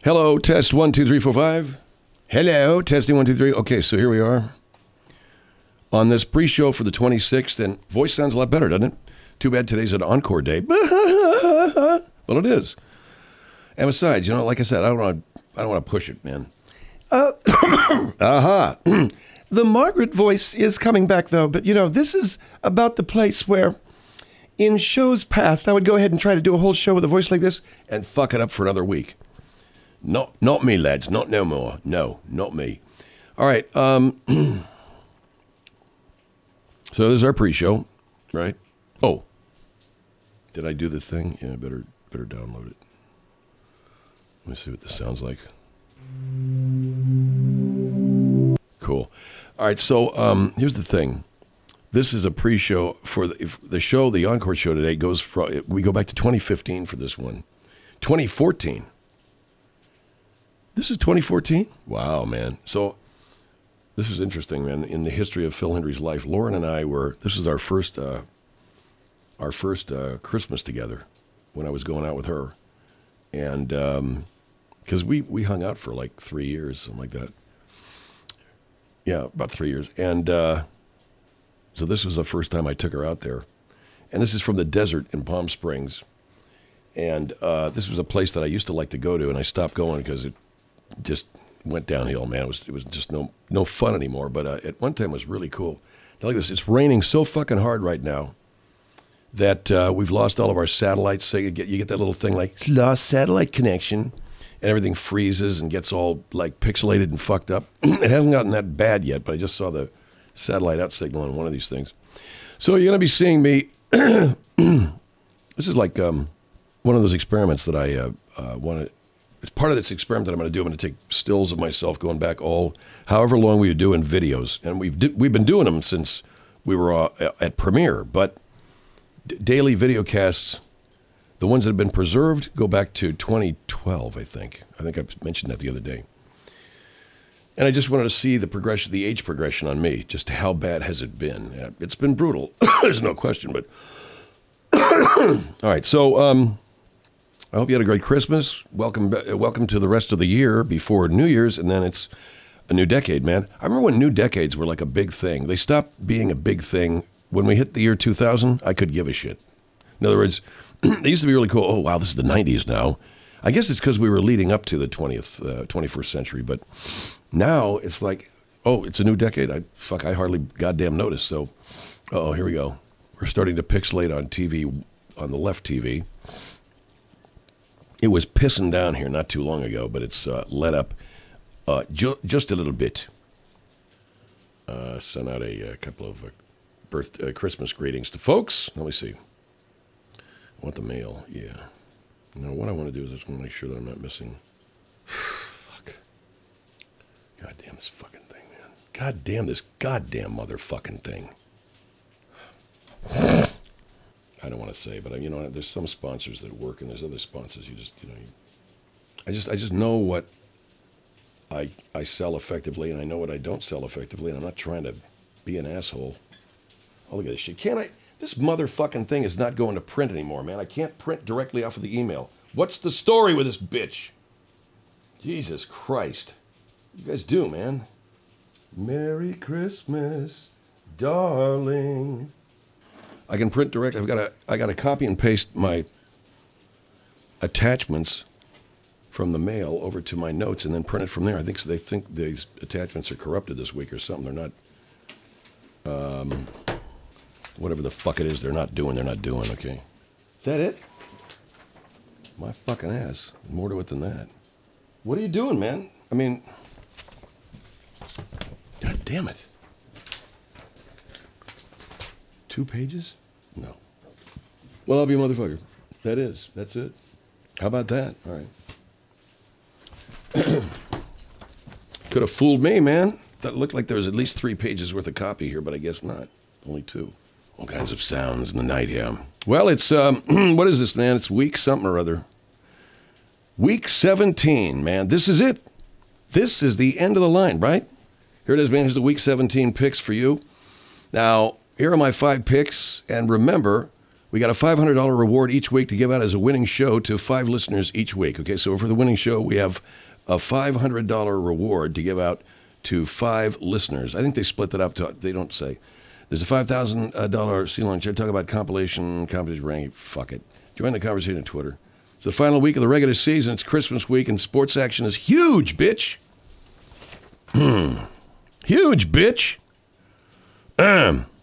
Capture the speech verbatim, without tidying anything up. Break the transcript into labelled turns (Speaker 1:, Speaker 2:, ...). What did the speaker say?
Speaker 1: Hello, test one, two, three, four, five. Hello, testing one, two, three. Okay, so here we are on this pre-show for the twenty-sixth, and voice sounds a lot better, doesn't it? Too bad today's an encore day. Well, it is. And besides, you know, like I said, I don't want to. I don't want to push it, man.
Speaker 2: Uh,
Speaker 1: Aha. Uh-huh.
Speaker 2: The Margaret voice is coming back, though. But, you know, this is about the place where in shows past, I would go ahead and try to do a whole show with a voice like this.
Speaker 1: And fuck it up for another week. Not not me, lads. Not no more. No, not me. All right. Um, so this is our pre-show, right? Oh. Did I do the thing? Yeah, better better download it. Let me see what this sounds like. Cool. All right, so um, here's the thing. This is a pre-show for the, if the show, the encore show today goes from, we go back to twenty fifteen for this one. twenty fourteen. This is twenty fourteen? Wow, man. So this is interesting, man. In the history of Phil Hendry's life, Lauren and I were, this is our first, uh, our first uh, Christmas together when I was going out with her. And because um, we, we hung out for like three years, something like that. Yeah, about three years. And uh, so this was the first time I took her out there. And this is from the desert in Palm Springs. And uh, this was a place that I used to like to go to, and I stopped going because it just went downhill, man. It was it was just no no fun anymore. But uh, at one time it was really cool. Now, look at this. It's raining so fucking hard right now that uh, we've lost all of our satellites. So you get, you get that little thing like, it's lost satellite connection. And everything freezes and gets all like pixelated and fucked up. It hasn't gotten that bad yet, but I just saw the satellite out signal on one of these things. So you're going to be seeing me. This is like um, one of those experiments that I uh, uh, want to, it's part of this experiment that I'm going to do. I'm going to take stills of myself going back all, however long we were doing videos. And we've di- we've been doing them since we were uh, at Premiere. But d- daily video casts, the ones that have been preserved go back to twenty twelve, I think. I think I mentioned that the other day. And I just wanted to see the progression, the age progression on me. Just how bad has it been? It's been brutal. There's no question, but... All right, so um, I hope you had a great Christmas. Welcome welcome to the rest of the year before New Year's, and then it's a new decade, man. I remember when new decades were like a big thing. They stopped being a big thing. When we hit the year two thousand, I could give a shit. In other words... It used to be really cool. Oh, wow, this is the nineties now. I guess it's because we were leading up to the twentieth, uh, twenty-first century. But now it's like, oh, it's a new decade. I fuck, I hardly goddamn noticed. So, oh, here we go. We're starting to pixelate on T V, on the left T V. It was pissing down here not too long ago, but it's uh, let up uh, ju- just a little bit. Uh, sent out a, a couple of uh, birth uh, Christmas greetings to folks. Let me see. I want the mail, yeah. Now, what I want to do is I just want to make sure that I'm not missing. Fuck. God damn this fucking thing, man. God damn this goddamn motherfucking thing. I don't want to say, but you know, there's some sponsors that work, and there's other sponsors you just, you know, you, I just, I just know what I, I sell effectively, and I know what I don't sell effectively, and I'm not trying to be an asshole. Oh, look at this shit. Can't I? This motherfucking thing is not going to print anymore, man. I can't print directly off of the email. What's the story with this bitch? Jesus Christ. You guys do, man. Merry Christmas, darling. I can print directly. I've got to, I got to copy and paste my attachments from the mail over to my notes and then print it from there. I think so they think these attachments are corrupted this week or something. They're not... Um... Whatever the fuck it is they're not doing, they're not doing, okay? Is that it? My fucking ass. More to it than that. What are you doing, man? I mean... God damn it. Two pages? No. Well, I'll be a motherfucker. That is. That's it. How about that? All right. Could have fooled me, man. That looked like there was at least three pages worth of copy here, but I guess not. Only two. All kinds of sounds in the night, yeah. Well, it's, um, what is this, man? It's week something or other. Week seventeen, man. This is it. This is the end of the line, right? Here it is, man. Here's the week seventeen picks for you. Now, here are my five picks. And remember, We got a five hundred dollars reward each week to give out as a winning show to five listeners each week. Okay, so for the winning show, we have a five hundred dollars reward to give out to five listeners. I think they split that up to, they don't say. There's a five thousand dollars C-Long chair. Talk about compilation, competition ranking. Fuck it. Join the conversation on Twitter. It's the final week of the regular season. It's Christmas week, and sports action is huge, bitch. Huge, bitch. Um.